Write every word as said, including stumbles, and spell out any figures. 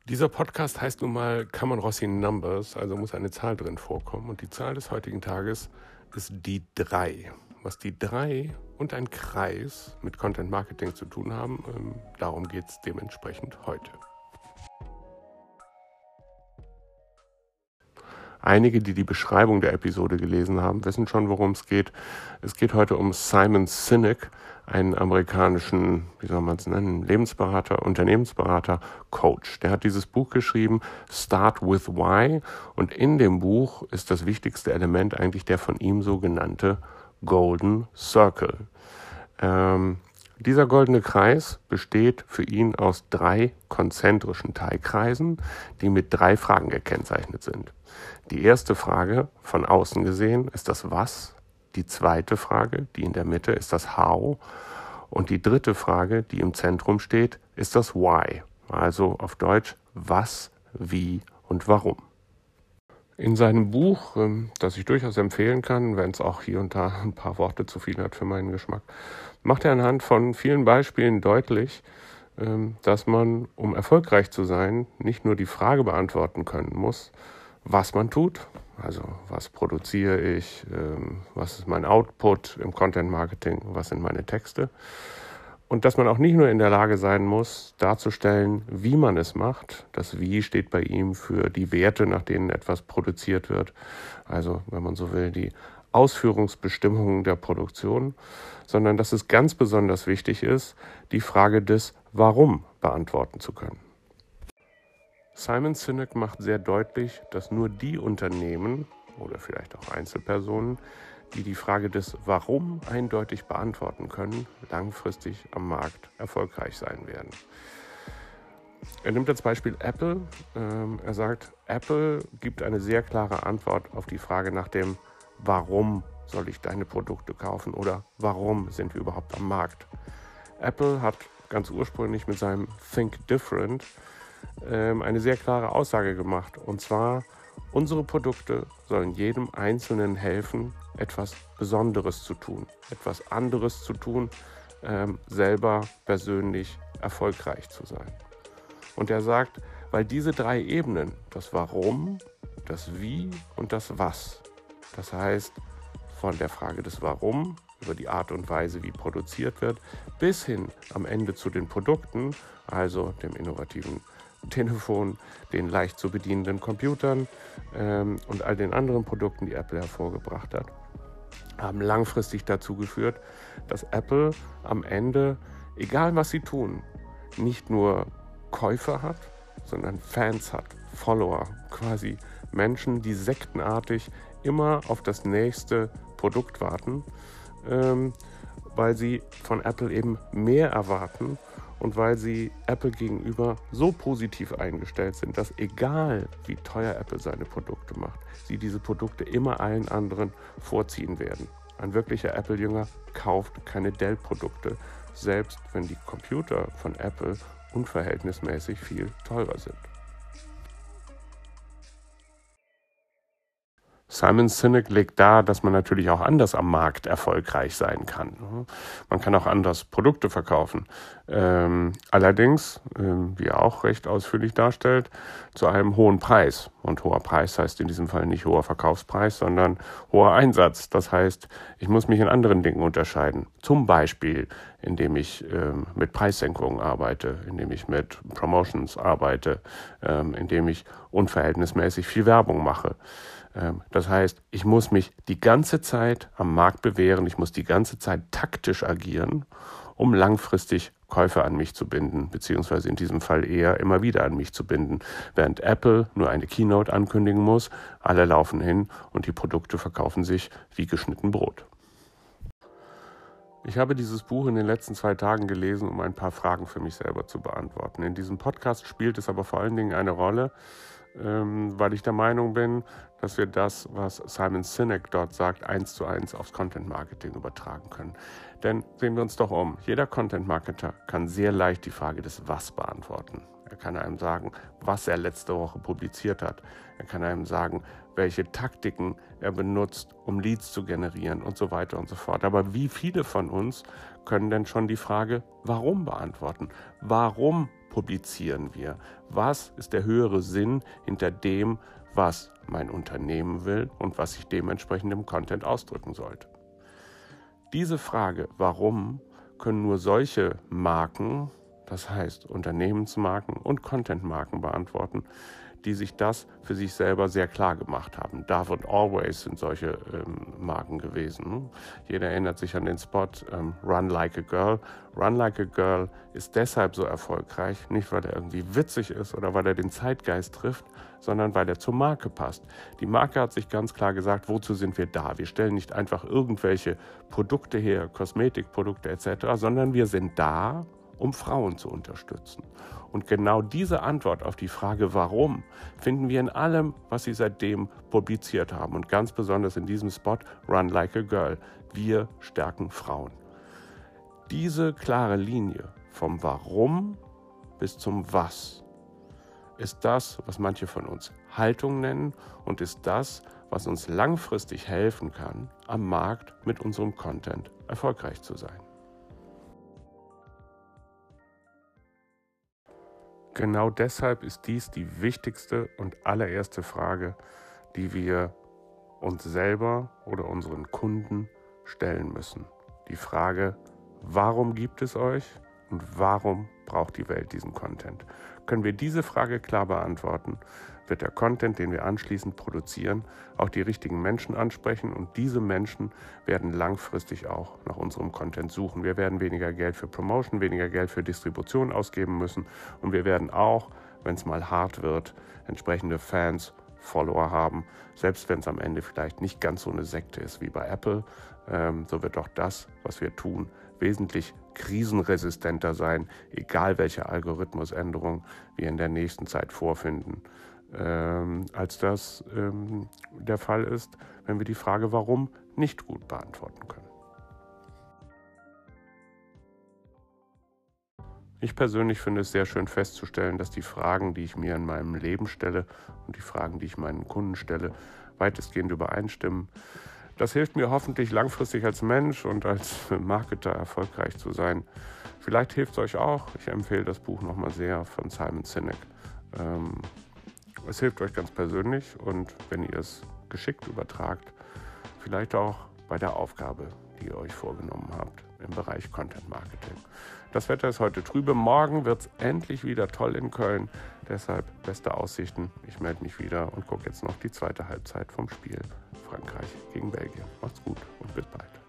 Dieser Podcast heißt nun mal Kamen Rossi Numbers, also muss eine Zahl drin vorkommen. Und die Zahl des heutigen Tages ist die drei. Was die drei und ein Kreis mit Content Marketing zu tun haben, ähm, darum geht es dementsprechend heute. Einige, die die Beschreibung der Episode gelesen haben, wissen schon, worum es geht. Es geht heute um Simon Sinek, einen amerikanischen, wie soll man es nennen, Lebensberater, Unternehmensberater, Coach. Der hat dieses Buch geschrieben, Start with Why. Und in dem Buch ist das wichtigste Element eigentlich der von ihm so genannte Golden Circle. Ähm, Dieser goldene Kreis besteht für ihn aus drei konzentrischen Teilkreisen, die mit drei Fragen gekennzeichnet sind. Die erste Frage, von außen gesehen, ist das Was. Die zweite Frage, die in der Mitte, ist das How. Und die dritte Frage, die im Zentrum steht, ist das Why. Also auf Deutsch, was, wie und warum. In seinem Buch, das ich durchaus empfehlen kann, wenn es auch hier und da ein paar Worte zu viel hat für meinen Geschmack, macht er anhand von vielen Beispielen deutlich, dass man, um erfolgreich zu sein, nicht nur die Frage beantworten können muss, was man tut, also was produziere ich, was ist mein Output im Content Marketing, was sind meine Texte, und dass man auch nicht nur in der Lage sein muss, darzustellen, wie man es macht. Das Wie steht bei ihm für die Werte, nach denen etwas produziert wird. Also, wenn man so will, die Ausführungsbestimmungen der Produktion. Sondern dass es ganz besonders wichtig ist, die Frage des Warum beantworten zu können. Simon Sinek macht sehr deutlich, dass nur die Unternehmen oder vielleicht auch Einzelpersonen, die die Frage des Warum eindeutig beantworten können, langfristig am Markt erfolgreich sein werden. Er nimmt als Beispiel Apple. Ähm, er sagt, Apple gibt eine sehr klare Antwort auf die Frage nach dem Warum soll ich deine Produkte kaufen oder warum sind wir überhaupt am Markt. Apple hat ganz ursprünglich mit seinem Think Different ähm, eine sehr klare Aussage gemacht, und zwar: Unsere Produkte sollen jedem Einzelnen helfen, etwas Besonderes zu tun, etwas anderes zu tun, ähm, selber persönlich erfolgreich zu sein. Und er sagt, weil diese drei Ebenen, das Warum, das Wie und das Was, das heißt von der Frage des Warum über die Art und Weise, wie produziert wird, bis hin am Ende zu den Produkten, also dem innovativen Telefon, den leicht zu bedienenden Computern ähm, und all den anderen Produkten, die Apple hervorgebracht hat, haben langfristig dazu geführt, dass Apple am Ende, egal was sie tun, nicht nur Käufer hat, sondern Fans hat, Follower, quasi Menschen, die sektenartig immer auf das nächste Produkt warten, ähm, weil sie von Apple eben mehr erwarten. Und weil sie Apple gegenüber so positiv eingestellt sind, dass egal wie teuer Apple seine Produkte macht, sie diese Produkte immer allen anderen vorziehen werden. Ein wirklicher Apple-Jünger kauft keine Dell-Produkte, selbst wenn die Computer von Apple unverhältnismäßig viel teurer sind. Simon Sinek legt dar, dass man natürlich auch anders am Markt erfolgreich sein kann. Man kann auch anders Produkte verkaufen. Ähm, allerdings, ähm, wie er auch recht ausführlich darstellt, zu einem hohen Preis. Und hoher Preis heißt in diesem Fall nicht hoher Verkaufspreis, sondern hoher Einsatz. Das heißt, ich muss mich in anderen Dingen unterscheiden. Zum Beispiel, indem ich ähm, mit Preissenkungen arbeite, indem ich mit Promotions arbeite, ähm, indem ich unverhältnismäßig viel Werbung mache. Das heißt, ich muss mich die ganze Zeit am Markt bewähren, ich muss die ganze Zeit taktisch agieren, um langfristig Käufer an mich zu binden, beziehungsweise in diesem Fall eher immer wieder an mich zu binden. Während Apple nur eine Keynote ankündigen muss, alle laufen hin und die Produkte verkaufen sich wie geschnitten Brot. Ich habe dieses Buch in den letzten zwei Tagen gelesen, um ein paar Fragen für mich selber zu beantworten. In diesem Podcast spielt es aber vor allen Dingen eine Rolle, weil ich der Meinung bin, dass wir das, was Simon Sinek dort sagt, eins zu eins aufs Content Marketing übertragen können. Denn sehen wir uns doch um, jeder Content Marketer kann sehr leicht die Frage des Was beantworten. Er kann einem sagen, was er letzte Woche publiziert hat. Er kann einem sagen, welche Taktiken er benutzt, um Leads zu generieren und so weiter und so fort. Aber wie viele von uns können denn schon die Frage, warum beantworten? Warum publizieren wir? Was ist der höhere Sinn hinter dem, was mein Unternehmen will und was ich dementsprechend im Content ausdrücken sollte? Diese Frage, warum, können nur solche Marken, das heißt Unternehmensmarken und Contentmarken beantworten, die sich das für sich selber sehr klar gemacht haben. Dove und Always sind solche ähm, Marken gewesen. Jeder erinnert sich an den Spot ähm, Run Like a Girl. Run Like a Girl ist deshalb so erfolgreich, nicht weil er irgendwie witzig ist oder weil er den Zeitgeist trifft, sondern weil er zur Marke passt. Die Marke hat sich ganz klar gesagt, wozu sind wir da? Wir stellen nicht einfach irgendwelche Produkte her, Kosmetikprodukte et cetera, sondern wir sind da, um Frauen zu unterstützen. Und genau diese Antwort auf die Frage, warum, finden wir in allem, was sie seitdem publiziert haben. Und ganz besonders in diesem Spot, Run Like a Girl. Wir stärken Frauen. Diese klare Linie vom Warum bis zum Was ist das, was manche von uns Haltung nennen und ist das, was uns langfristig helfen kann, am Markt mit unserem Content erfolgreich zu sein. Genau deshalb ist dies die wichtigste und allererste Frage, die wir uns selber oder unseren Kunden stellen müssen. Die Frage, warum gibt es euch und warum braucht die Welt diesen Content? Können wir diese Frage klar beantworten, wird der Content, den wir anschließend produzieren, auch die richtigen Menschen ansprechen und diese Menschen werden langfristig auch nach unserem Content suchen. Wir werden weniger Geld für Promotion, weniger Geld für Distribution ausgeben müssen und wir werden auch, wenn es mal hart wird, entsprechende Fans, Follower haben, selbst wenn es am Ende vielleicht nicht ganz so eine Sekte ist wie bei Apple, ähm, so wird auch das, was wir tun, wesentlich krisenresistenter sein, egal welche Algorithmusänderung wir in der nächsten Zeit vorfinden, ähm, als das ähm, der Fall ist, wenn wir die Frage warum nicht gut beantworten können. Ich persönlich finde es sehr schön festzustellen, dass die Fragen, die ich mir in meinem Leben stelle und die Fragen, die ich meinen Kunden stelle, weitestgehend übereinstimmen. Das hilft mir hoffentlich langfristig als Mensch und als Marketer erfolgreich zu sein. Vielleicht hilft es euch auch. Ich empfehle das Buch nochmal sehr von Simon Sinek. Ähm, es hilft euch ganz persönlich und wenn ihr es geschickt übertragt, vielleicht auch bei der Aufgabe, die ihr euch vorgenommen habt im Bereich Content Marketing. Das Wetter ist heute trübe. Morgen wird es endlich wieder toll in Köln. Deshalb beste Aussichten. Ich melde mich wieder und gucke jetzt noch die zweite Halbzeit vom Spiel Frankreich gegen Belgien. Macht's gut und bis bald.